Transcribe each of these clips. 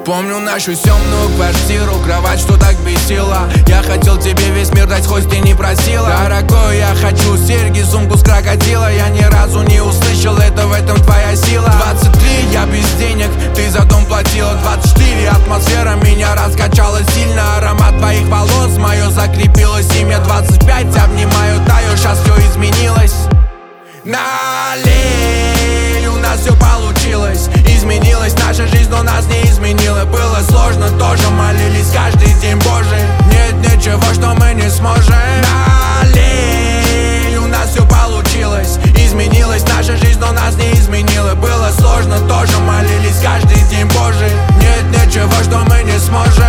Помню нашу темную квартиру, кровать, что так бесила. Я хотел тебе весь мир дать, хоть ты не просила. Дорогой, я хочу серьги, сумку с крокодила. Я ни разу не услышал, это в этом твоя сила. 23, я без денег, ты за дом платила. 24, атмосфера меня раскачала сильно. Аромат твоих волос, мое закрепилось имя. 25, обнимаю, таю, сейчас все изменилось. Налей, у нас все получилось. Изменилась наша жизнь, но нас не изменила. Было сложно, тоже молились каждый день, Боже. Нет ничего, что мы не сможем. Налей, у нас все получилось. Изменилась наша жизнь, но нас не изменила. Было сложно, тоже молились каждый день, Боже. Нет ничего, что мы не сможем.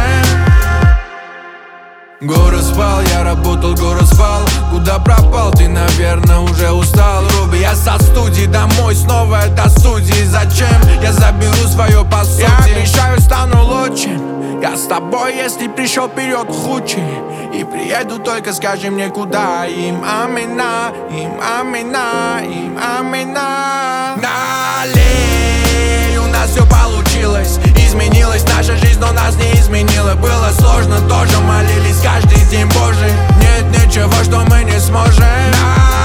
Город спал, я работал, город спал. Куда пропал, ты, наверное, уже устал. Руби, я со студии домой, снова до студии. Зачем? Я заберу свое по сути. Я обещаю, стану лучше. Я с тобой, если пришел вперед худший. И приеду, только скажи мне куда. Им амина, им амина, им амина. Налей, у нас все получилось. Изменилась наша жизнь, но нас не изменила. Было сложно, тоже молились каждый день, Боже. Нет ничего, что мы не сможем.